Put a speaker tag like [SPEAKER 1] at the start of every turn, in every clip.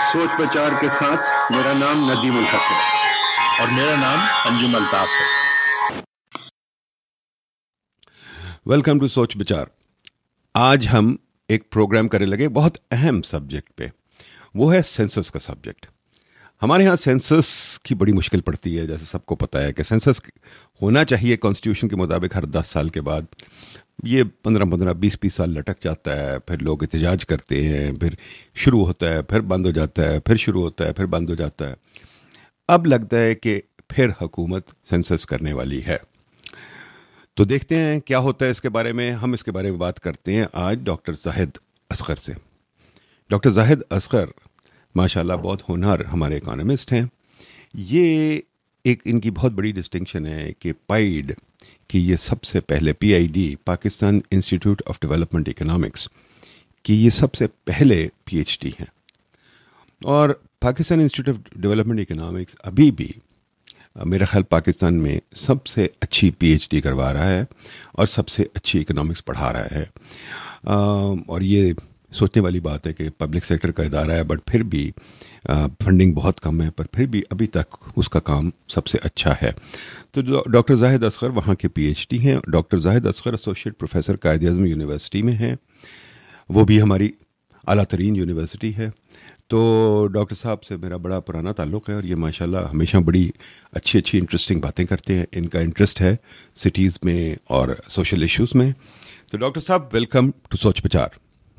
[SPEAKER 1] सोच विचार के साथ। मेरा नाम नदीम उल हक है
[SPEAKER 2] और मेरा नाम अंजुम अल्ताफ है।
[SPEAKER 3] वेलकम टू सोच विचार। आज हम एक प्रोग्राम करने लगे बहुत अहम सब्जेक्ट पे, वो है सेंसस का सब्जेक्ट। हमारे यहाँ सेंसस की बड़ी मुश्किल पड़ती है। जैसे सबको पता है कि सेंसस होना चाहिए कॉन्स्टिट्यूशन के मुताबिक हर 10 साल के बाद। ये 15-15, 20-20 साल लटक जाता है, फिर लोग एहतजाज करते हैं, फिर शुरू होता है, फिर बंद हो जाता है, फिर शुरू होता है, फिर बंद हो जाता है। अब लगता है कि फिर हुकूमत सेंसस करने वाली है, तो देखते हैं क्या होता है इसके बारे में। हम इसके बारे में बात करते हैं आज डॉक्टर जाहिद असगर से। डॉक्टर जाहिद असगर माशाल्लाह बहुत होनहार हमारे इकोनॉमिस्ट हैं। ये एक इनकी बहुत बड़ी डिस्टिंक्शन है कि पाइड कि ये सबसे पहले PID Pakistan institute of development economics कि ये सबसे पहले PhD हैं। और Pakistan institute of development economics अभी भी मेरा ख्याल पाकिस्तान में सबसे अच्छी PhD करवा रहा है और सबसे अच्छी इकोनॉमिक्स पढ़ा रहा है। और ये सोचने वाली बात है कि पब्लिक सेक्टर का इदारा है, बट फिर भी फंडिंग बहुत कम है, पर फिर भी अभी तक उसका काम सबसे अच्छा है। तो डॉक्टर जाहिद असगर वहाँ के PhD हैं। Doctor Zahid Asghar associate professor Quaid-e-Azam university में हैं, वो भी हमारी आला तरीन यूनिवर्सिटी है। तो डॉक्टर साहब से मेरा बड़ा पुराना ताल्लुक़ है और ये माशाल्लाह हमेशा बड़ी अच्छी अच्छी इंटरेस्टिंग बातें करते हैं। इनका इंटरेस्ट है सिटीज़ में और सोशल इश्यूज़ में। तो डॉक्टर साहब, वेलकम टू सोच विचार।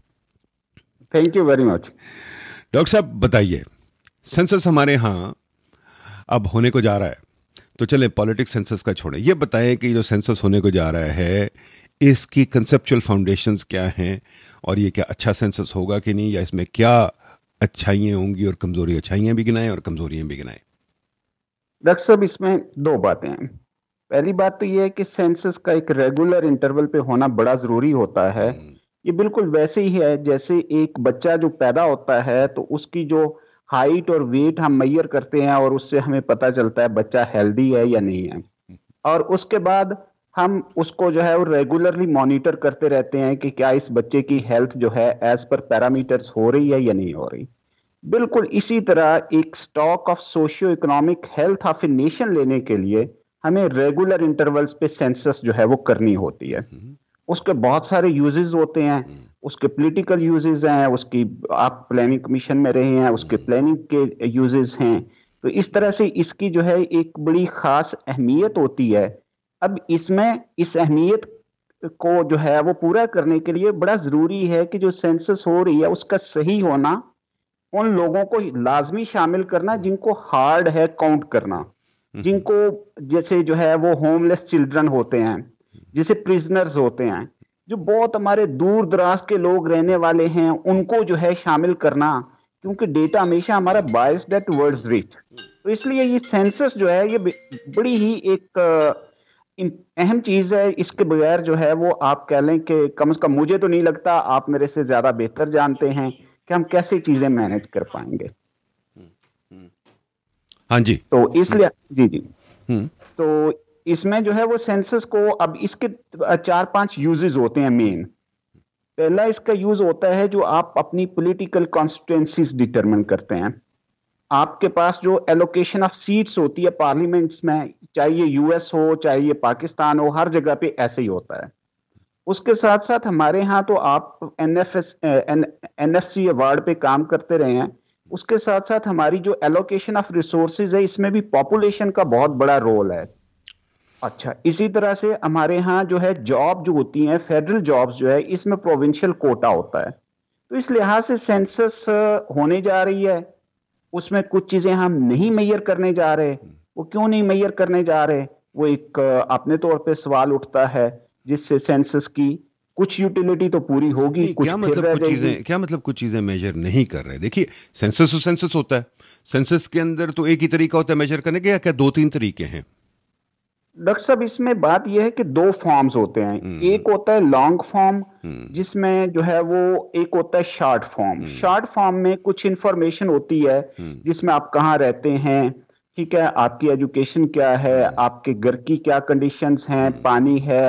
[SPEAKER 4] Thank you very much.
[SPEAKER 3] Doctor साहब बताइए, सेंसस हमारे यहाँ अब होने को जा रहा है, तो चले पॉलिटिक्स सेंसस का छोड़ें, ये बताएं कि जो सेंसस होने को जा रहा है इसकी कंसेप्चुअल फाउंडेशंस क्या हैं और ये क्या अच्छा सेंसस होगा कि नहीं, या इसमें क्या अच्छाइयाँ होंगी और कमजोरी, अच्छाइयाँ भी गिनाएं और कमजोरियाँ भी गिनाएं।
[SPEAKER 4] डॉक्टर साहब, इसमें दो बातें हैं। पहली बात तो ये है कि सेंसस का एक रेगुलर इंटरवल पे होना बड़ा जरूरी होता है। ये बिल्कुल वैसे ही है जैसे एक बच्चा जो पैदा होता है तो उसकी जो हाइट और वेट हम मेजर करते हैं और उससे हमें पता चलता है बच्चा हेल्दी है या नहीं है, और उसके बाद हम उसको जो है वो रेगुलरली मॉनिटर करते रहते हैं कि क्या इस बच्चे की हेल्थ जो है एज पर पैरामीटर्स हो रही है या नहीं हो रही। बिल्कुल इसी तरह एक stock of socio economic health of a nation लेने के लिए हमें रेगुलर इंटरवल्स पे सेंसस जो है वो करनी होती है। उसके बहुत सारे यूजेस होते हैं, उसके पॉलिटिकल यूजेस हैं, उसकी आप प्लानिंग कमीशन में रहे हैं, उसके प्लानिंग के यूजेस हैं। तो इस तरह से इसकी जो है एक बड़ी खास अहमियत होती है। अब इसमें इस अहमियत को जो है वो पूरा करने के लिए बड़ा जरूरी है कि जो सेंसस हो रही है उसका सही होना, उन लोगों को लाजमी शामिल करना जिनको हार्ड है काउंट करना, जिनको जैसे जो है वो होमलेस चिल्ड्रन होते हैं, जैसे प्रिजनर्स होते हैं, जो बहुत हमारे दूर दराज के लोग रहने वाले हैं, उनको जो है शामिल करना, क्योंकि डेटा हमेशा हमारा बायस्ड है टुवर्ड्स रिच। तो इसलिए ये सेंसस जो है ये बड़ी ही एक अहम चीज है। इसके बगैर जो है वो आप कह लें कि कम से कम मुझे तो नहीं लगता, आप मेरे से ज्यादा बेहतर जानते हैं कि हम कैसे चीजें मैनेज कर पाएंगे।
[SPEAKER 3] हाँ जी।
[SPEAKER 4] तो इसलिए जी तो इसमें जो है वो सेंसस को अब इसके 4-5 यूजेस होते हैं मेन। पहला इसका यूज होता है जो आप अपनी पॉलिटिकल कॉन्स्टिट्यूएंसीज डिटरमिन करते हैं। आपके पास जो एलोकेशन ऑफ सीट्स होती है पार्लियामेंट्स में, चाहे ये US हो चाहे ये पाकिस्तान हो, हर जगह पे ऐसे ही होता है। उसके साथ साथ हमारे यहाँ तो आप NFC अवार्ड पे काम करते रहे हैं। उसके साथ साथ हमारी जो एलोकेशन ऑफ रिसोर्सेज है इसमें भी पॉपुलेशन का बहुत बड़ा रोल है। अच्छा, इसी तरह से हमारे यहाँ जो है जॉब जो होती हैं, फेडरल जॉब्स जो है, इसमें प्रोविंशियल कोटा होता है। तो इस लिहाज से सेंसस होने जा रही है, उसमें कुछ चीजें हम नहीं मेजर करने जा रहे। वो क्यों नहीं मेजर करने जा रहे, वो एक अपने तौर पे सवाल उठता है, जिससे सेंसस की कुछ यूटिलिटी तो पूरी होगी, कुछ
[SPEAKER 3] क्या मतलब कुछ चीजें मेजर नहीं कर रहे। देखिए, सेंसस तो सेंसस होता है, सेंसस के अंदर तो एक ही तरीका होता है मेजर करने के, या क्या 2-3 तरीके हैं?
[SPEAKER 4] डॉक्टर साहब, इसमें बात यह है कि 2 फॉर्म्स होते हैं। एक होता है लॉन्ग फॉर्म, जिसमें जो है वो एक होता है शॉर्ट फॉर्म। शॉर्ट फॉर्म में कुछ इंफॉर्मेशन होती है जिसमें आप कहाँ रहते हैं, ठीक है, आपकी एजुकेशन क्या है, आपके घर की क्या कंडीशंस हैं, पानी है,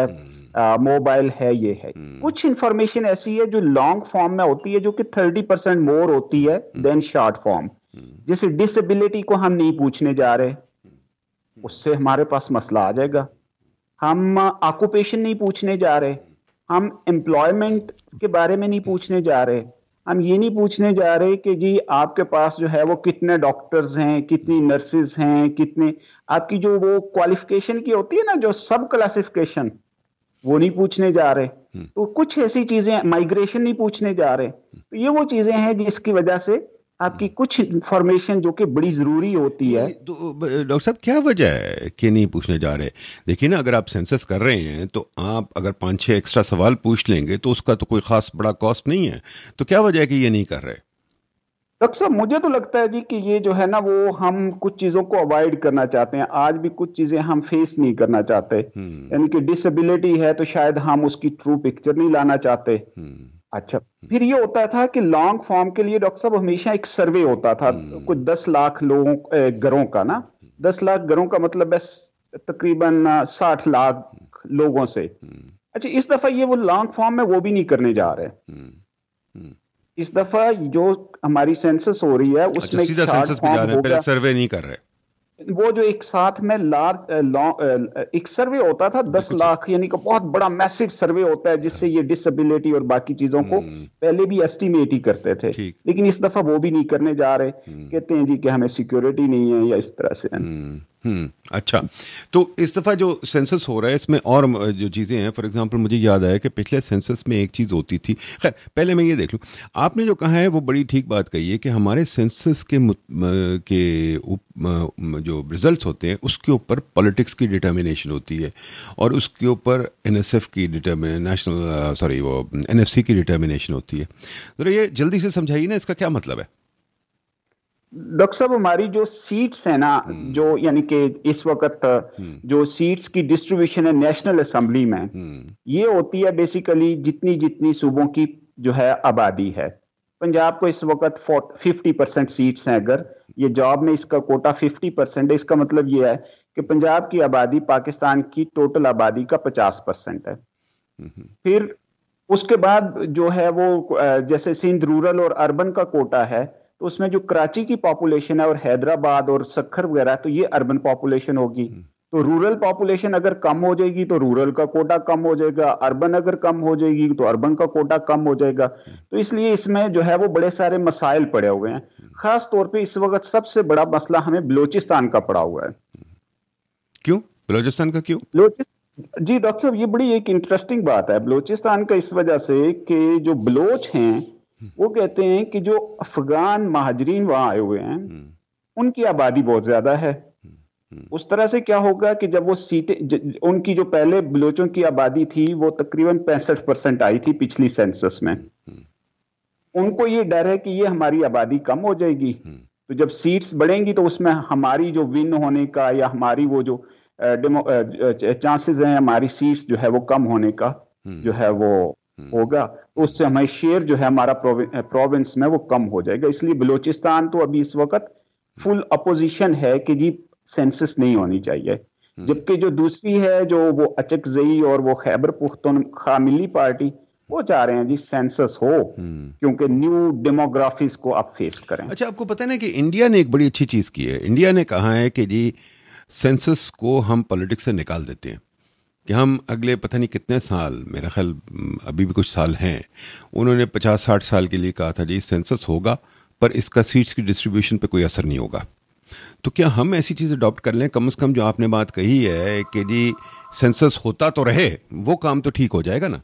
[SPEAKER 4] मोबाइल है, ये है। कुछ इंफॉर्मेशन ऐसी है जो लॉन्ग फॉर्म में होती है, जो कि 30% मोर होती है देन शॉर्ट फॉर्म। जैसे डिसेबिलिटी को हम नहीं पूछने जा रहे, उससे हमारे पास मसला आ जाएगा। हम ऑक्यूपेशन नहीं पूछने जा रहे, हम एम्प्लॉयमेंट के बारे में नहीं पूछने जा रहे, हम ये नहीं पूछने जा रहे कि जी आपके पास जो है वो कितने डॉक्टर्स हैं, कितनी नर्सेज हैं, कितने आपकी जो वो क्वालिफिकेशन की होती है ना, जो सब क्लासिफिकेशन, वो नहीं पूछने जा रहे। तो कुछ ऐसी चीजें, माइग्रेशन नहीं पूछने जा रहे। तो ये वो चीजें हैं जिसकी वजह से आपकी कुछ इंफॉर्मेशन जो कि बड़ी जरूरी होती है।
[SPEAKER 3] तो डॉक्टर साहब क्या वजह है कि नहीं पूछने जा रहे? देखिए ना, अगर आप सेंसस कर रहे हैं तो आप अगर 5-6 एक्स्ट्रा सवाल पूछ लेंगे तो उसका तो कोई खास बड़ा कॉस्ट नहीं है, तो क्या वजह है कि ये नहीं कर रहे?
[SPEAKER 4] डॉक्टर साहब मुझे तो लगता है जी कि ये जो है ना, वो हम कुछ चीजों को अवॉइड करना चाहते हैं। आज भी कुछ चीजें हम फेस नहीं करना चाहते, यानी कि डिसेबिलिटी है तो शायद हम उसकी ट्रू पिक्चर नहीं लाना चाहते। अच्छा, फिर ये होता था कि लॉन्ग फॉर्म के लिए डॉक्टर साहब हमेशा एक सर्वे होता था, कुछ 10 लाख लोगों घरों का ना, 10 लाख घरों का मतलब है तकरीबन 60 लाख लोगों से। अच्छा, इस दफा ये वो लॉन्ग फॉर्म में वो भी नहीं करने जा रहे। इस दफा जो हमारी सेंसस हो रही है उसमें
[SPEAKER 3] सीधा सेंसस पे जा रहे हैं, पहले सर्वे नहीं कर रहे।
[SPEAKER 4] वो जो एक साथ में एक सर्वे होता था 10 लाख, यानी कि बहुत बड़ा मैसिव सर्वे होता है, जिससे ये डिसेबिलिटी और बाकी चीजों को पहले भी एस्टिमेट ही करते थे। लेकिन इस दफा वो भी नहीं करने जा रहे, कहते हैं जी कि हमें सिक्योरिटी नहीं है या इस तरह से।
[SPEAKER 3] अच्छा, तो इस दफ़ा जो सेंसस हो रहा है इसमें और जो चीज़ें हैं, फॉर एग्जांपल मुझे याद आया कि पिछले सेंसस में एक चीज़ होती थी। खैर पहले मैं ये देख लूँ, आपने जो कहा है वो बड़ी ठीक बात कही है कि हमारे सेंसस जो रिजल्ट्स होते हैं उसके ऊपर पॉलिटिक्स की डिटर्मिनेशन होती है और उसके ऊपर एनएसएफ की एनएफसी की डिटर्मिनेशन होती है। तो ये जल्दी से समझाइए ना, इसका क्या मतलब है?
[SPEAKER 4] डॉक्टर साहब हमारी जो सीट्स है ना, जो यानी कि इस वक्त जो सीट्स की डिस्ट्रीब्यूशन है नेशनल असेंबली में, ये होती है बेसिकली जितनी जितनी सूबों की जो है आबादी है। पंजाब को इस वक्त 50% सीट्स हैं, अगर ये जॉब में इसका कोटा 50% है, इसका मतलब ये है कि पंजाब की आबादी पाकिस्तान की टोटल आबादी का 50% है। फिर उसके बाद जो है वो जैसे सिंध रूरल और अर्बन का कोटा है, तो उसमें जो कराची की पॉपुलेशन है और हैदराबाद और सखर वगैरह, तो ये अर्बन पॉपुलेशन होगी। तो रूरल पॉपुलेशन अगर कम हो जाएगी तो रूरल का कोटा कम हो जाएगा, अर्बन अगर कम हो जाएगी तो अर्बन का कोटा कम हो जाएगा। तो इसलिए इसमें जो है वो बड़े सारे मसाइल पड़े हुए हैं। खास तौर पे इस वक्त सबसे बड़ा मसला हमें बलोचिस्तान का पड़ा हुआ है।
[SPEAKER 3] क्यों बलोचिस्तान का? क्यों
[SPEAKER 4] जी डॉक्टर साहब, ये बड़ी एक इंटरेस्टिंग बात है बलोचिस्तान का, इस वजह से कि जो बलोच हैं वो कहते हैं कि जो अफगान महाजरीन वहां आए हुए हैं उनकी आबादी बहुत ज्यादा है। उस तरह से क्या होगा कि जब वो सीटें, उनकी जो पहले बलोचों की आबादी थी वो तकरीबन 65% आई थी पिछली सेंसस में, उनको ये डर है कि ये हमारी आबादी कम हो जाएगी, तो जब सीट्स बढ़ेंगी तो उसमें हमारी जो विन होने का या हमारी वो जो चांसेस हैं हमारी सीट्स जो है वो कम होने का जो है वो होगा, तो उससे हमारी शेयर जो है हमारा प्रोविंस में वो कम हो जाएगा। इसलिए बलोचिस्तान तो अभी इस वक्त फुल अपोजिशन है कि जी सेंसस नहीं होनी चाहिए, जबकि जो दूसरी है जो वो अचकजई और वो खैबर पुख्तनख्वा मिली पार्टी, वो चाह रहे हैं जी सेंसस हो, क्योंकि न्यू डेमोग्राफीज को आप फेस करें।
[SPEAKER 3] अच्छा, आपको पता है ना कि इंडिया ने एक बड़ी अच्छी चीज़ की है। इंडिया ने कहा है कि जी सेंसस को हम पॉलिटिक्स से निकाल देते हैं, कि हम अगले पता नहीं कितने साल, मेरा ख्याल अभी भी कुछ साल हैं, उन्होंने 50-60 साल के लिए कहा था जी सेंसस होगा पर इसका सीट्स की डिस्ट्रीब्यूशन पे कोई असर नहीं होगा। तो क्या हम ऐसी चीज़ अडॉप्ट कर लें? कम से कम जो आपने बात कही है कि जी सेंसस होता तो रहे, वो काम तो ठीक हो जाएगा ना।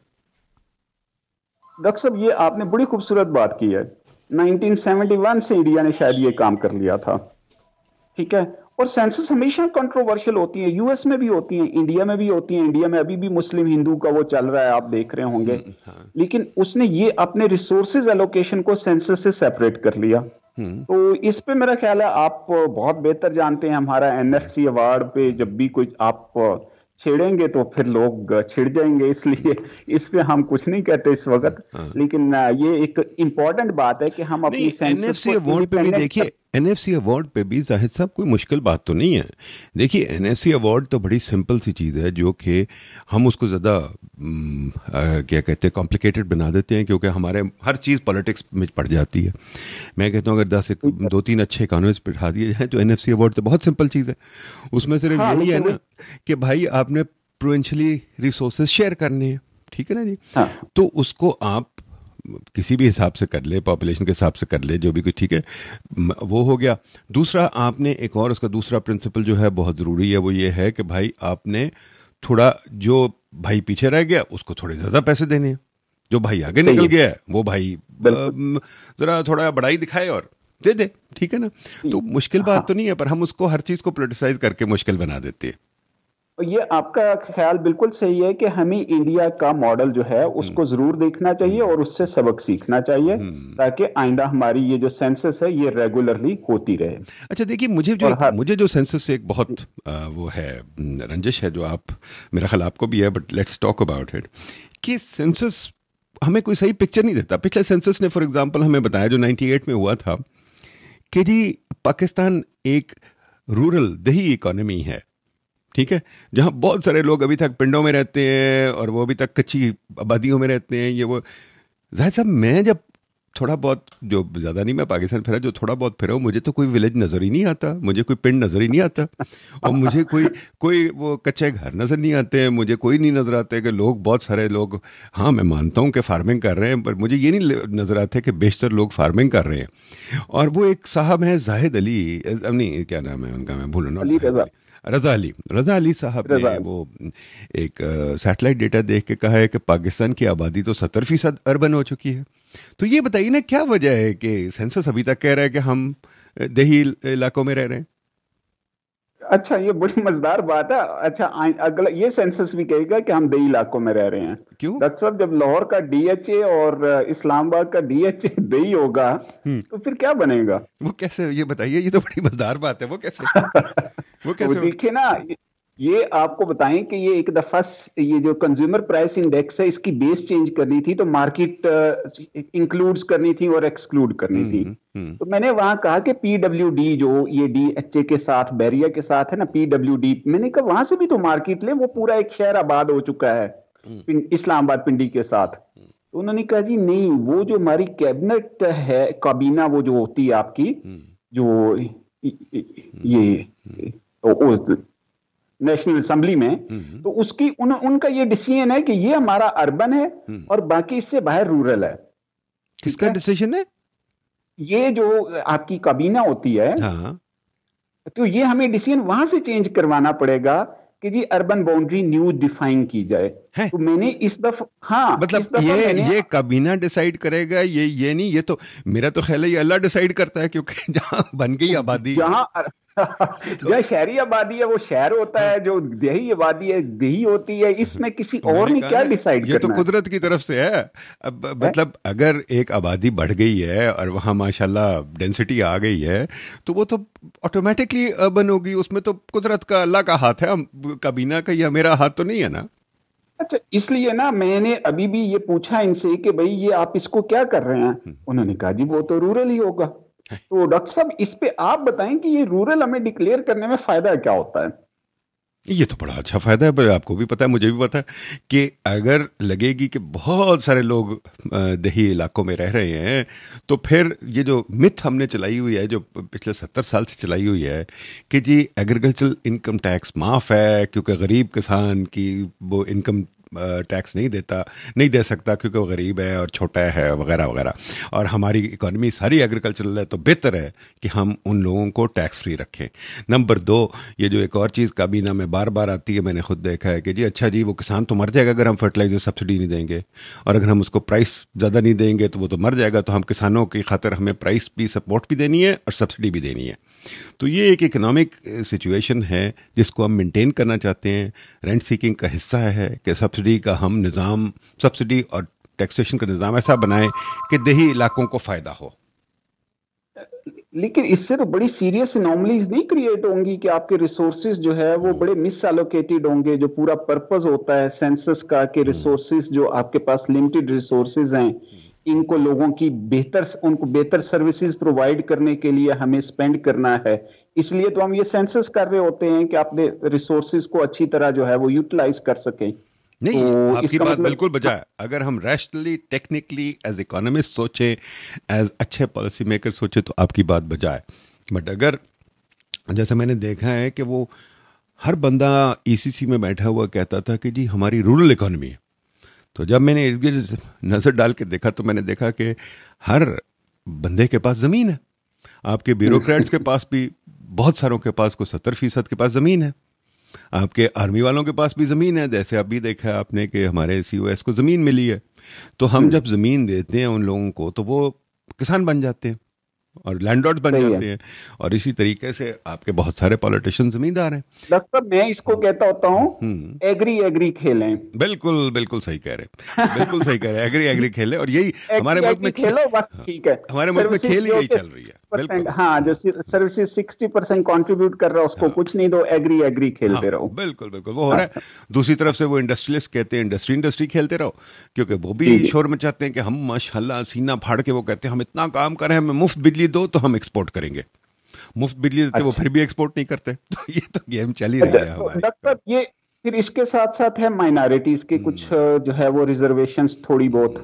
[SPEAKER 4] डॉक्टर साहब ये आपने बड़ी खूबसूरत बात की है। 1971 से इंडिया ने शायद ये काम कर लिया था, ठीक है। और सेंसस हमेशा कंट्रोवर्शियल होती है, यूएस में भी होती हैं, इंडिया में भी होती हैं। इंडिया में अभी भी मुस्लिम हिंदू का वो चल रहा है, आप देख रहे होंगे। लेकिन उसने ये अपने रिसोर्सेज एलोकेशन को सेंसस से सेपरेट कर लिया। तो इस पे मेरा ख्याल है आप बहुत बेहतर जानते हैं, हमारा एनएफसी अवार्ड पे जब भी कुछ आप छेड़ेंगे तो फिर लोग छिड़ जाएंगे, इसलिए इस पे हम कुछ नहीं कहते इस वक्त। लेकिन ये एक इम्पोर्टेंट बात है कि हम अपनी
[SPEAKER 3] एनएफसी अवार्ड पे भी देखिए, एनएफसी अवार्ड पे भी जाहिद साहब कोई मुश्किल बात तो नहीं है। देखिए एनएफसी अवार्ड तो बड़ी सिंपल सी चीज़ है, जो कि हम उसको ज़्यादा क्या कहते हैं कॉम्प्लिकेटेड बना देते हैं, क्योंकि हमारे हर चीज़ पॉलिटिक्स में पड़ जाती है। मैं कहता हूँ अगर 2-3 अच्छे इकोनॉमिस्ट बिठा दिए जाएँ तो एनएफसी अवार्ड तो बहुत सिंपल चीज़ है। उसमें सिर्फ यही है ना कि भाई आपने प्रोविंशियली रिसोर्सेज शेयर करने हैं, ठीक है ना जी। तो उसको आप किसी भी हिसाब से कर ले, पॉपुलेशन के हिसाब से कर ले, जो भी कुछ, ठीक है, वो हो गया। दूसरा आपने एक और उसका दूसरा प्रिंसिपल जो है बहुत ज़रूरी है, वो ये है कि भाई आपने थोड़ा, जो भाई पीछे रह गया उसको थोड़े ज़्यादा पैसे देने हैं, जो भाई आगे निकल गया है वो भाई ज़रा थोड़ा बड़ाई दिखाए और दे दे, ठीक है ना। तो मुश्किल बात तो नहीं है, पर हम उसको हर चीज़ को पोलिटिसाइज करके मुश्किल बना देते हैं।
[SPEAKER 4] ये आपका ख्याल बिल्कुल सही है कि हमें इंडिया का मॉडल जो है उसको जरूर देखना चाहिए और उससे सबक सीखना चाहिए, ताकि आइंदा हमारी ये जो सेंसस है ये रेगुलरली होती रहे।
[SPEAKER 3] अच्छा देखिए, मुझे जो सेंसस से एक बहुत वो है रंजिश है, जो आप, मेरा ख्याल आपको भी है, but let's talk about it, कि सेंसस हमें कोई सही पिक्चर नहीं देता। पिछले सेंसस ने फॉर एग्जांपल हमें बताया, जो 98 में हुआ था, कि जी पाकिस्तान एक रूरल दही इकोनॉमी है, ठीक है, जहाँ बहुत सारे लोग अभी तक पिंडों में रहते हैं और वो अभी तक कच्ची आबादियों में रहते हैं। ये वो जाहिर साहब, मैं जब थोड़ा बहुत, जो ज़्यादा नहीं मैं पाकिस्तान फिरा, जो थोड़ा बहुत फिरा हूँ, मुझे तो कोई विलेज नज़र ही नहीं आता, मुझे कोई पिंड नज़र ही नहीं आता, और मुझे कोई वो कच्चे घर नज़र नहीं आते हैं, मुझे कोई नहीं नज़र आता है कि लोग, बहुत सारे लोग, हाँ मैं मानता हूँ कि फार्मिंग कर रहे हैं, पर मुझे ये नहीं नज़र आता है कि बेशतर लोग फार्मिंग कर रहे हैं। और वो एक साहब हैं जाहिद अली, नहीं क्या नाम है उनका, मैं भूल रहा, रज़ा अली साहब ने वो एक सैटेलाइट डेटा देख के कहा है कि पाकिस्तान की आबादी तो 70% अर्बन हो चुकी है। तो ये बताइए ना, क्या वजह है कि सेंसस अभी तक कह रहा है कि हम देही इलाकों में रह रहे हैं?
[SPEAKER 4] अच्छा, ये बड़ी मजेदार बात है। अच्छा, अगला ये सेंसस भी कहेगा कि हम दही इलाकों में रह रहे हैं।
[SPEAKER 3] क्यों?
[SPEAKER 4] डॉक्टर साहब, जब लाहौर का डीएचए और इस्लामाबाद का डीएचए दही होगा तो फिर क्या बनेगा?
[SPEAKER 3] वो कैसे, ये बताइए, ये तो बड़ी मजेदार बात है। वो कैसे वो कैसे
[SPEAKER 4] देखिए ना, ये आपको बताएं कि ये एक दफा ये जो कंज्यूमर प्राइस इंडेक्स है, इसकी बेस चेंज करनी थी, तो मार्केट इंक्लूड्स करनी थी और एक्सक्लूड करनी थी। तो मैंने वहां कहा कि पीडब्ल्यूडी, जो ये डीएचए के साथ, बैरिया के साथ है ना, पीडब्ल्यूडी, मैंने कहा वहां से भी तो मार्केट ले, वो पूरा एक शहर आबाद हो चुका है इस्लामाबाद पिंडी के साथ। तो उन्होंने कहा जी नहीं, वो जो हमारी कैबिनेट है, काबीना वो जो होती है आपकी, जो ये नेशनल असेंबली में, तो उसकी उनका ये डिसीजन है कि ये हमारा अर्बन है और बाकी इससे बाहर रूरल है।
[SPEAKER 3] किसका डिसीजन है?
[SPEAKER 4] ये जो आपकी काबीना होती है,
[SPEAKER 3] हाँ।
[SPEAKER 4] तो ये हमें डिसीजन वहां से चेंज करवाना पड़ेगा कि जी अर्बन बाउंड्री न्यू डिफाइन की जाए। तो मैंने इस दफा, हाँ
[SPEAKER 3] मतलब
[SPEAKER 4] इस दफा
[SPEAKER 3] ये काबीना डिसाइड करेगा, ये नहीं, ये तो मेरा तो ख्याल है ये अल्लाह डिसाइड करता है, क्योंकि जहां बन गई आबादी,
[SPEAKER 4] जहाँ शहरी आबादी है वो शहर होता है, जो देही आबादी है देही होती है, इसमें किसी और ने क्या डिसाइड करना है?
[SPEAKER 3] ये तो कुदरत की तरफ से है। अब मतलब अगर एक आबादी बढ़ गई है और वहाँ माशाल्लाह डेंसिटी आ गई है, तो वो तो ऑटोमेटिकली अर्बन होगी। उसमें तो कुदरत का, अल्लाह का हाथ है, काबीना का या मेरा हाथ तो नहीं है ना।
[SPEAKER 4] अच्छा, इसलिए ना मैंने अभी भी ये पूछा इनसे कि भाई ये आप इसको क्या कर रहे हैं? उन्होंने कहा जी वो तो रूरल ही होगा। तो डॉक्टर साहब, इस पे आप बताएं कि ये रूरल हमें डिक्लेयर करने में फायदा क्या होता है?
[SPEAKER 3] ये तो बड़ा अच्छा फायदा है, पर आपको भी पता है, मुझे भी पता है, कि अगर लगेगी कि बहुत सारे लोग दही इलाकों में रह रहे हैं, तो फिर ये जो मिथ हमने चलाई हुई है, जो पिछले 70 साल से चलाई हुई है, कि जी एग्रीकल्चरल इनकम टैक्स माफ़ है क्योंकि गरीब किसान की वो इनकम टैक्स नहीं दे सकता क्योंकि वो गरीब है और छोटा है वगैरह वगैरह, और हमारी इकॉनमी सारी एग्रीकल्चरल है, तो बेहतर है कि हम उन लोगों को टैक्स फ्री रखें। नंबर 2, ये जो एक और चीज़ काबीना में बार बार आती है, मैंने खुद देखा है कि जी अच्छा जी वो किसान तो मर जाएगा अगर हम फर्टिलाइजर सब्सिडी नहीं देंगे, और अगर हम उसको प्राइस ज़्यादा नहीं देंगे तो वो तो मर जाएगा। तो हम किसानों की खातिर हमें प्राइस भी सपोर्ट भी देनी है और सब्सिडी भी देनी है। तो ये एक इकोनॉमिक सिचुएशन है जिसको हम मेंटेन करना चाहते हैं। रेंट सीकिंग का हिस्सा है कि सब्सिडी का हम निज़ाम, सब्सिडी और टैक्सेशन का निज़ाम ऐसा बनाएं कि देही इलाकों को फ़ायदा हो।
[SPEAKER 4] लेकिन इससे तो बड़ी सीरियस एनॉमलीज नहीं क्रिएट होंगी कि आपके रिसोर्सेज जो है वो बड़े मिस एलोकेटेड होंगे? जो पूरा पर्पस होता है सेंसस का कि रिसोर्सेज जो आपके पास लिमिटेड रिसोर्सेज हैं, इनको लोगों की उनको बेहतर सर्विसेज प्रोवाइड करने के लिए हमें स्पेंड करना है, इसलिए तो हम ये सेंसस कर रहे होते हैं कि अपने रिसोर्सेज को अच्छी तरह जो है वो यूटिलाइज कर सकें।
[SPEAKER 3] नहीं,
[SPEAKER 4] तो
[SPEAKER 3] आपकी
[SPEAKER 4] इसका
[SPEAKER 3] बात
[SPEAKER 4] मतलब
[SPEAKER 3] बिल्कुल बजा है। अगर हम रैशनली, टेक्निकली, एज इकोनॉमिस्ट सोचे, एज अच्छे पॉलिसी मेकर सोचे, तो आपकी बात बजा है। बट अगर जैसे मैंने देखा है कि वो हर बंदा ईसीसी में बैठा हुआ कहता था कि जी हमारी रूरल इकोनॉमी है, तो जब मैंने इर्द गिर्द नज़र डाल के देखा तो मैंने देखा कि हर बंदे के पास ज़मीन है। आपके ब्यूरोक्रेट्स के पास भी, बहुत सारों के पास को 70% के पास ज़मीन है। आपके आर्मी वालों के पास भी ज़मीन है, जैसे अभी देखा आपने कि हमारे सीओएस को ज़मीन मिली है। तो हम जब ज़मीन देते हैं उन लोगों को तो वो किसान बन जाते हैं और लैंडलॉर्ड बन जाते हैं, और इसी तरीके से आपके बहुत सारे पॉलिटिशियन जमींदार हैं।
[SPEAKER 4] डॉक्टर मैं इसको कहता होता हूँ एग्री एग्री खेलें।
[SPEAKER 3] बिल्कुल बिल्कुल सही कह रहे, बिल्कुल सही कह रहे, एग्री एग्री खेलें। और यही हमारे मुल्क में
[SPEAKER 4] खेलो, बस ठीक है,
[SPEAKER 3] हमारे मुल्क में खेल यही चल रही है। बिल्कुल,
[SPEAKER 4] हाँ, जो सर्विसेज 60% कंट्रीब्यूट कर रहा है उसको कुछ नहीं दो, एग्री एग्री खेलते रहो।
[SPEAKER 3] बिल्कुल बिल्कुल वो हो रहा है। दूसरी तरफ से वो इंडस्ट्रियलिस्ट कहते हैं इंडस्ट्री खेलते रहो, क्योंकि वो भी शोर मचाते हैं कि हम माशाल्लाह सीना फाड़ के वो कहते हैं हम इतना काम कर रहे हैं, हमें मुफ्त बिजली दो तो हम एक्सपोर्ट करेंगे। मुफ्त बिजली देते वो फिर भी एक्सपोर्ट नहीं करते। तो ये तो गेम चल ही रही है हमारी।
[SPEAKER 4] डॉक्टर ये फिर इसके साथ साथ है माइनॉरिटीज के कुछ जो है वो रिजर्वेशंस थोड़ी बहुत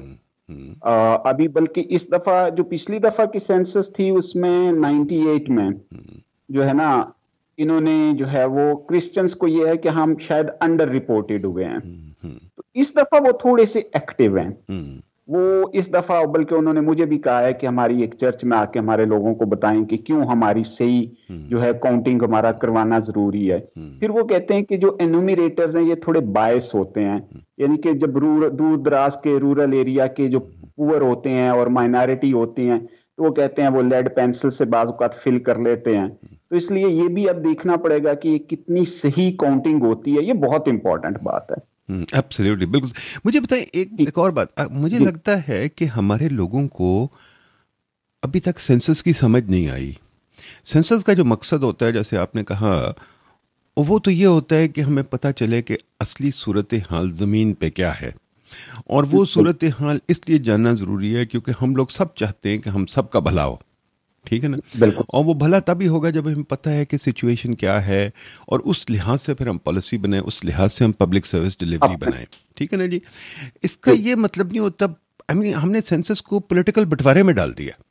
[SPEAKER 4] अभी, बल्कि इस दफा जो पिछली दफा की सेंसस थी उसमें 98 में जो है ना, इन्होंने जो है वो क्रिश्चियंस को ये है कि हम शायद अंडर रिपोर्टेड हुए हैं, तो इस दफा वो थोड़े से एक्टिव हैं। वो इस दफा, बल्कि उन्होंने मुझे भी कहा है कि हमारी एक चर्च में आके हमारे लोगों को बताएं कि क्यों हमारी सही जो है काउंटिंग हमारा करवाना जरूरी है। फिर वो कहते हैं कि जो एनुमिरेटर्स हैं ये थोड़े बायस होते हैं, यानी कि जब दूर दराज के रूरल एरिया के जो पुअर होते हैं और माइनॉरिटी होती हैं तो वो कहते हैं वो लेड पेंसिल से बाज़ औक़ात फिल कर लेते हैं। तो इसलिए ये भी अब देखना पड़ेगा कि कितनी सही काउंटिंग होती है, ये बहुत इंपॉर्टेंट बात है।
[SPEAKER 3] एब्सोल्युटली, बिल्कुल। मुझे बताएं एक और बात, मुझे लगता है कि हमारे लोगों को अभी तक सेंसस की समझ नहीं आई। सेंसस का जो मकसद होता है, जैसे आपने कहा, वो तो ये होता है कि हमें पता चले कि असली सूरत हाल ज़मीन पे क्या है, और वो सूरत हाल इसलिए जानना ज़रूरी है क्योंकि हम लोग सब चाहते हैं कि हम सबका भला हो, ठीक है ना। और वो भला तभी होगा जब हमें पता है कि सिचुएशन क्या है, और उस लिहाज से फिर हम पॉलिसी बनाएं, उस लिहाज से हम पब्लिक सर्विस डिलीवरी बनाएं, ठीक है ना जी। इसका ये मतलब नहीं होता हमने सेंसस को पॉलिटिकल बंटवारे में डाल दिया,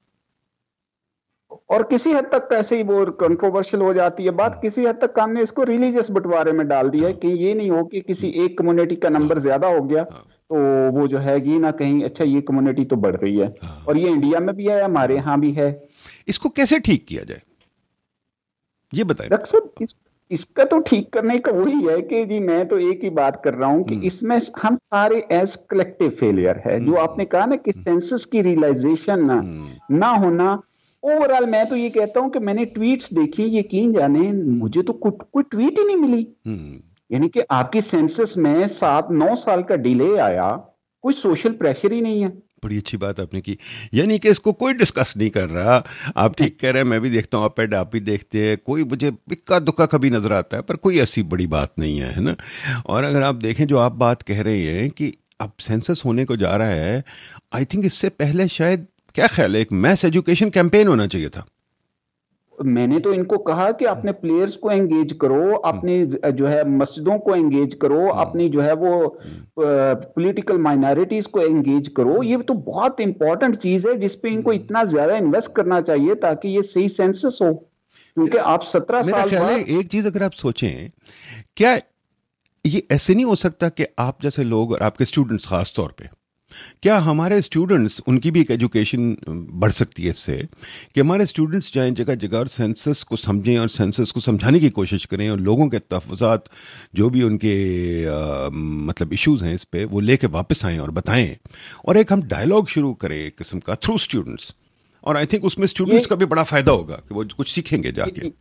[SPEAKER 4] और किसी हद तक ऐसे ही वो कंट्रोवर्शियल हो जाती है बात। किसी हद तक हमने इसको रिलीजियस बंटवारे में डाल दिया है कि ये नहीं हो कि किसी एक कम्युनिटी का नंबर ज्यादा हो गया तो वो जो है ये ना कहीं अच्छा ये कम्युनिटी तो बढ़ रही है, और ये इंडिया में भी है, हमारे यहाँ भी है।
[SPEAKER 3] इसको कैसे ठीक किया जाए ये बताएं
[SPEAKER 4] डॉक्टर साहब। इसका तो ठीक करने का वही है कि जी मैं तो एक ही बात कर रहा हूं कि इसमें हम सारे एज कलेक्टिव फेलियर है। जो आपने कहा ना कि सेंसस की रियलाइजेशन ना होना, ओवरऑल मैं तो ये कहता हूं कि मैंने ट्वीट्स देखी, यकीन जाने मुझे तो कोई ट्वीट ही नहीं मिली। यानी कि आपकी सेंसस में 7-9 साल का डिले आया, कोई सोशल प्रेशर ही नहीं है।
[SPEAKER 3] बड़ी अच्छी बात आपने की, यानी कि इसको कोई डिस्कस नहीं कर रहा। आप ठीक कह रहे हैं, मैं भी देखता हूँ, आप भी देखते हैं, कोई मुझे इक्का दुक्का कभी नजर आता है, पर कोई ऐसी बड़ी बात नहीं है ना। और अगर आप देखें जो आप बात कह रहे हैं कि अब सेंसस होने को जा रहा है, आई थिंक इससे पहले शायद, क्या ख्याल है, एक मैस एजुकेशन कैंपेन होना चाहिए था।
[SPEAKER 4] मैंने तो इनको कहा कि अपने प्लेयर्स को एंगेज करो, अपने जो है मस्जिदों को एंगेज करो, अपनी जो है वो पॉलिटिकल माइनॉरिटीज को एंगेज करो। ये तो बहुत इंपॉर्टेंट चीज है जिसपे इनको इतना ज्यादा इन्वेस्ट करना चाहिए ताकि ये सही सेंसस हो, क्योंकि आप 17 साल बाद
[SPEAKER 3] एक चीज अगर आप सोचें, क्या ये ऐसे नहीं हो सकता कि आप जैसे लोग और आपके स्टूडेंट्स खास तौर पे, क्या हमारे स्टूडेंट्स, उनकी भी एक एजुकेशन बढ़ सकती है इससे कि हमारे स्टूडेंट्स जाएं जगह जगह और सेंसस को समझें और सेंसस को समझाने की कोशिश करें, और लोगों के तहफ़्फ़ुज़ात जो भी उनके मतलब इश्यूज़ हैं इस पे वो लेके वापस आएं और बताएं, और एक हम डायलॉग शुरू करें एक किस्म का थ्रू स्टूडेंट्स। और आई थिंक उसमें स्टूडेंट्स का भी बड़ा फ़ायदा होगा कि वो कुछ सीखेंगे जाके।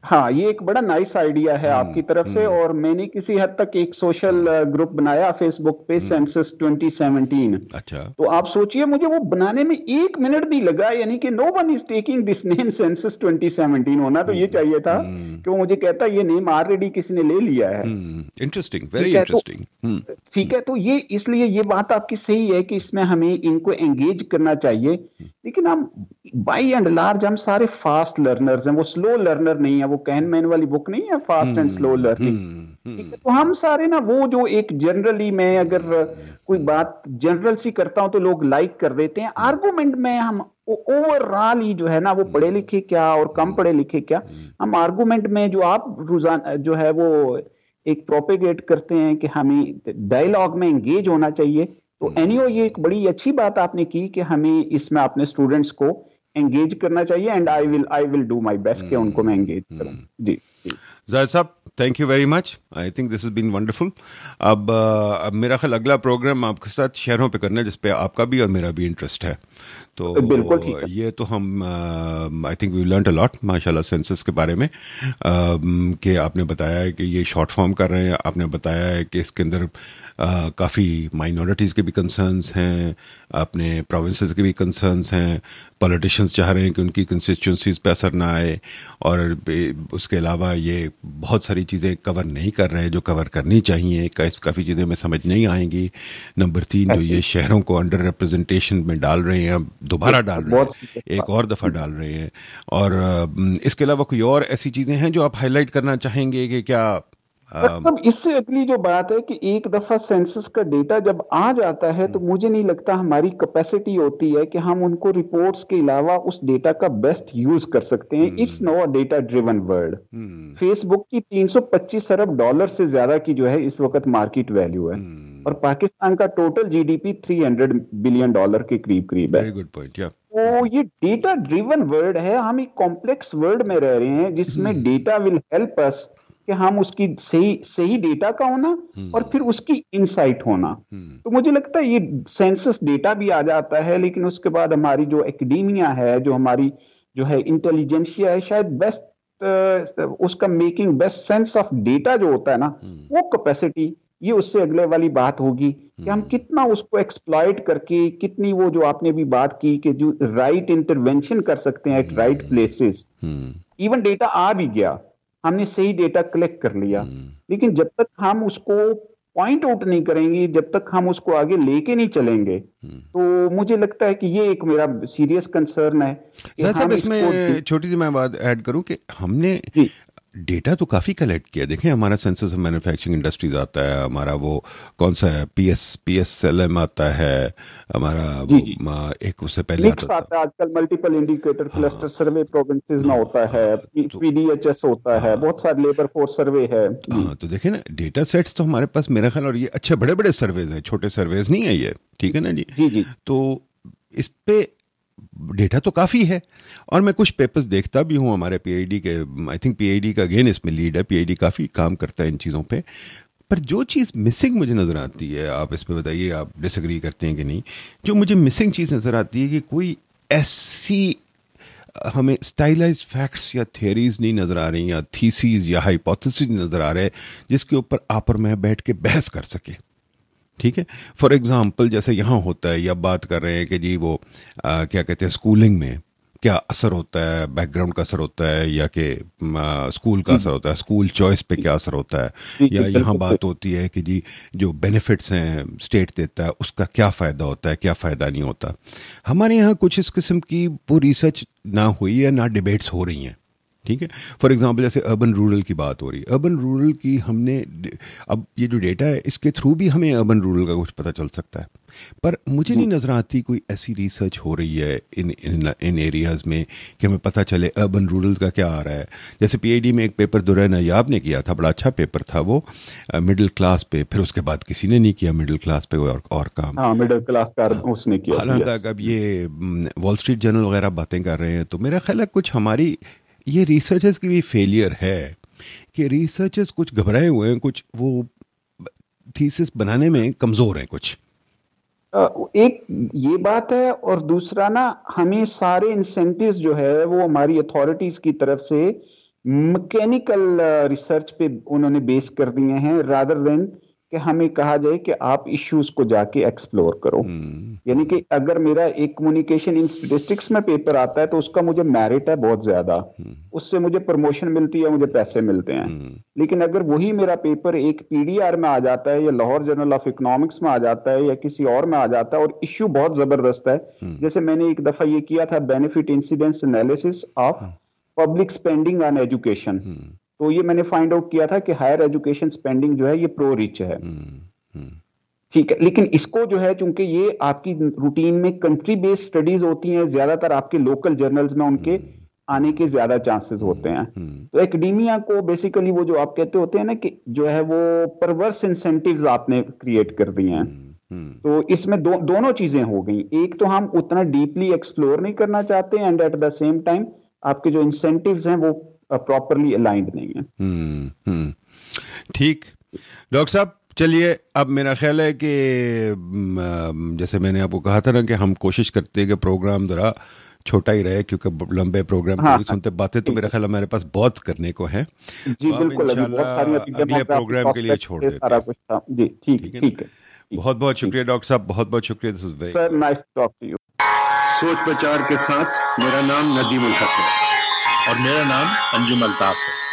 [SPEAKER 4] हाँ, ये एक बड़ा नाइस आइडिया है आपकी तरफ से, और मैंने किसी हद तक एक सोशल ग्रुप बनाया फेसबुक पे, सेंसस 2017।
[SPEAKER 3] अच्छा।
[SPEAKER 4] तो आप सोचिए, मुझे वो बनाने में 1 मिनट भी लगा, यानी कि no one is taking this name census 2017। होना तो ये चाहिए था कि वो मुझे कहता ये नेम ऑलरेडी किसी ने ले लिया है।
[SPEAKER 3] इंटरेस्टिंग, वेरी
[SPEAKER 4] ठीक है, तो
[SPEAKER 3] इंटरेस्टिंग।
[SPEAKER 4] ठीक है, तो ये इसलिए ये बात आपकी सही है कि इसमें हमें इनको एंगेज करना चाहिए, लेकिन हम बाई एंड लार्ज हम सारे फास्ट लर्नर्स हैं, वो स्लो लर्नर नहीं है। वो कहनमैन वाली बुक नहीं है, फास्ट एंड स्लो लर्निंग। ठीक है, तो हम सारे ना वो जो एक जनरली, मैं अगर कोई बात जनरल सी करता हूं तो लोग लाइक कर देते हैं, आर्गुमेंट में हम ओवरऑल ही जो है ना, वो पढ़े लिखे क्या और कम पढ़े लिखे क्या, हम आर्गुमेंट में जो आप रोजाना जो है वो एक प्रोपेगेट करते हैं कि हमें डायलॉग में एंगेज होना चाहिए। तो एनीहो ये एक बड़ी अच्छी बात आपने की कि हमें इसमें अपने स्टूडेंट्स को एंगेज करना चाहिए, and I will do my best कि उनको मैं एंगेज करूं। जी
[SPEAKER 3] जाहिद साहब, thank you very much. I think this has been wonderful. अब मेरा ख्याल अगला प्रोग्राम आपके साथ शहरों पे करना है, जिस पे आपका भी और मेरा भी इंटरेस्ट है। तो
[SPEAKER 4] बिल्कुल ठीक है।
[SPEAKER 3] ये तो हम I think we learned a lot माशाल्लाह सेंसस के बारे में, कि आपने बताया है कि ये शॉर्ट फॉर्म कर रहे हैं, आपने बताया है कि इसके अंदर काफ़ी माइनॉरिटीज़ के भी कंसर्न्स हैं, अपने प्रोविंसेस के भी कंसर्न्स हैं, पॉलिटिशियंस चाह रहे हैं कि उनकी कंस्टिट्यूंसीज पे असर ना आए, और उसके अलावा ये बहुत सारी चीज़ें कवर नहीं कर रहे हैं जो कवर करनी चाहिए। काफ़ी चीज़ें में समझ नहीं आएंगी। नंबर 3, जो ये शहरों को अंडर रिप्रेजेंटेशन में डाल रहे हैं, दोबारा डाल रहे हैं, एक और दफ़ा डाल रहे हैं। और इसके अलावा कोई और ऐसी चीज़ें हैं जो आप हाईलाइट करना चाहेंगे कि क्या?
[SPEAKER 4] मतलब इससे अगली जो बात है कि एक दफा सेंसस का डेटा जब आ जाता है तो मुझे नहीं लगता हमारी कैपेसिटी होती है कि हम उनको रिपोर्ट्स के अलावा उस डेटा का बेस्ट यूज कर सकते हैं। It's no a data driven world. Facebook की 325 अरब डॉलर से ज्यादा की जो है इस वक्त मार्केट वैल्यू है, और पाकिस्तान का टोटल जीडीपी 300 बिलियन डॉलर के करीब करीब है।
[SPEAKER 3] Very good point. या
[SPEAKER 4] तो ये डेटा ड्रिवन वर्ल्ड है, हम एक कॉम्प्लेक्स वर्ल्ड में रह रहे हैं जिसमें डेटा विल हेल्प अस कि हम उसकी सही डेटा का होना और फिर उसकी इनसाइट होना। तो मुझे लगता है ये सेंसस डेटा भी आ जाता है, लेकिन उसके बाद हमारी जो एकेडेमिया है, जो हमारी जो है इंटेलिजेंशिया है, शायद बेस्ट उसका making best sense of data जो होता है ना, वो कैपेसिटी, ये उससे अगले वाली बात होगी कि हम कितना उसको एक्सप्लॉइट करके, कितनी वो जो आपने भी बात की कि जो राइट इंटरवेंशन कर सकते हैं at right places. Even data आ भी गया, हमने सही डेटा कलेक्ट कर लिया, लेकिन जब तक हम उसको पॉइंट आउट नहीं करेंगे, जब तक हम उसको आगे लेके नहीं चलेंगे, तो मुझे लगता है कि ये एक मेरा सीरियस कंसर्न है।
[SPEAKER 3] साहब, इसमें छोटी सी मैं बात ऐड करूं कि हमने डेटा तो काफ़ी कलेक्ट किया। देखें, हमारा सेंसस ऑफ मैन्युफैक्चरिंग इंडस्ट्रीज आता है, हमारा वो कौन सा है, PSLM आता है हमारा, एक उससे पहले आता
[SPEAKER 4] है आजकल multiple indicator cluster survey provinces में होता है, PDHS होता है, बहुत सारे लेबर फोर्स सर्वे है।
[SPEAKER 3] हाँ, तो देखें ना, डेटा सेट्स तो हमारे पास मेरा ख्याल, और ये अच्छे बड़े बड़े सर्वेज हैं, छोटे सर्वेज नहीं है ये, ठीक है ना जी?
[SPEAKER 4] जी।
[SPEAKER 3] तो इस पे डेटा तो काफ़ी है, और मैं कुछ पेपर्स देखता भी हूँ हमारे PID के। आई थिंक PID का अगेन इसमें लीड है, PID काफ़ी काम करता है इन चीज़ों पे। पर जो चीज़ मिसिंग मुझे नज़र आती है, आप इस पे बताइए, आप डिसएग्री करते हैं कि नहीं? जो मुझे मिसिंग चीज़ नज़र आती है कि कोई ऐसी हमें स्टाइलाइज्ड फैक्ट्स या थियरीज नहीं नज़र आ रही, या थीसीज या हाइपोथेसिस नज़र आ रहे जिसके ऊपर आप और मैं बैठ के बहस कर सके। ठीक है, फॉर एग्जांपल जैसे यहाँ होता है, या बात कर रहे हैं कि जी वो क्या कहते हैं, स्कूलिंग में क्या असर होता है, बैकग्राउंड का असर होता है, या कि स्कूल का असर होता है, स्कूल चॉइस पे क्या असर होता है, या यहाँ बात होती है कि जी जो बेनिफिट्स हैं स्टेट देता है उसका क्या फ़ायदा होता है, क्या फ़ायदा नहीं होता। हमारे यहाँ कुछ इस किस्म की वो रिसर्च ना हुई है, ना डिबेट्स हो रही हैं। ठीक है, फॉर एग्जांपल जैसे अर्बन रूरल की बात हो रही है, अर्बन रूरल की हमने, अब ये जो डेटा है इसके थ्रू भी हमें अर्बन रूरल का कुछ पता चल सकता है, पर मुझे नहीं नज़र आती कोई ऐसी रिसर्च हो रही है इन एरियाज़ में कि हमें पता चले अर्बन रूरल का क्या आ रहा है। जैसे PID में एक पेपर दुर्रा नयाब ने किया था, बड़ा अच्छा पेपर था वो, मिडिल क्लास पे, फिर उसके बाद किसी ने नहीं किया मिडिल क्लास पे और काम।
[SPEAKER 4] हाँ, मिडिल क्लास का उसने किया।
[SPEAKER 3] हालांकि अब ये वॉल स्ट्रीट जर्नल वगैरह बातें कर रहे हैं, तो मेरा ख्याल है कुछ हमारी ये रिसर्चर्स की भी फेलियर है कि रिसर्चर्स कुछ घबराए हुए हैं, कुछ वो थीसिस बनाने में कमज़ोर हैं कुछ।
[SPEAKER 4] एक ये बात है, और दूसरा ना, हमें सारे इंसेंटिव्स जो है वो हमारी अथॉरिटीज की तरफ से मैकेनिकल रिसर्च पे उन्होंने बेस कर दिए हैं, रादर देन कि हमें कहा जाए कि आप इश्यूज को जाके एक्सप्लोर करो। यानी कि अगर मेरा एक कम्युनिकेशन इन स्टैटिस्टिक्स में पेपर आता है तो उसका मुझे मेरिट है बहुत ज्यादा, उससे मुझे प्रमोशन मिलती है, मुझे पैसे मिलते हैं। लेकिन अगर वही मेरा पेपर एक पीडीआर में आ जाता है या लाहौर जर्नल ऑफ इकोनॉमिक्स में आ जाता है या किसी और में आ जाता है और इश्यू बहुत जबरदस्त है, जैसे मैंने एक दफा ये किया था benefit incidence analysis of public spending on education, तो ये मैंने फाइंड आउट किया था कि हायर एजुकेशन स्पेंडिंग जो है ये प्रो रिच है। ठीक है, लेकिन इसको जो है चूंकि ये आपकी रूटीन में कंट्री बेस्ड स्टडीज होती हैं, ज्यादातर आपके लोकल जर्नल्स में उनके आने के ज्यादा चांसेस होते हैं। तो एकेडेमिया को बेसिकली वो जो आप कहते होते हैं ना कि जो है वो परवर्स इंसेंटिव्स आपने क्रिएट कर दिए हैं। तो इसमें दोनों चीजें हो गई, एक तो हम उतना डीपली एक्सप्लोर नहीं करना चाहते and at the same time आपके जो इंसेंटिव्स हैं वो प्रॉपरली अलाइंड नहीं है।
[SPEAKER 3] ठीक डॉक्टर साहब, चलिए अब मेरा ख्याल है कि जैसे मैंने आपको कहा था ना कि हम कोशिश करते हैं कि प्रोग्राम जरा छोटा ही रहे, क्योंकि लंबे प्रोग्राम सुनते बातें तो मेरा ख्याल हमारे पास बहुत करने को है।
[SPEAKER 4] जी
[SPEAKER 3] तो
[SPEAKER 4] बिल्कुल,
[SPEAKER 3] अगले प्रोग्राम के लिए छोड़ देते हैं।
[SPEAKER 4] जी ठीक है।
[SPEAKER 3] बहुत बहुत शुक्रिया डॉक्टर साहब, बहुत बहुत शुक्रिया। This is very
[SPEAKER 4] sir, nice talk to you.
[SPEAKER 1] सोच विचार के साथ मेरा नाम नदीम उल हक है
[SPEAKER 2] और मेरा नाम अंजुम अल्ताफ है।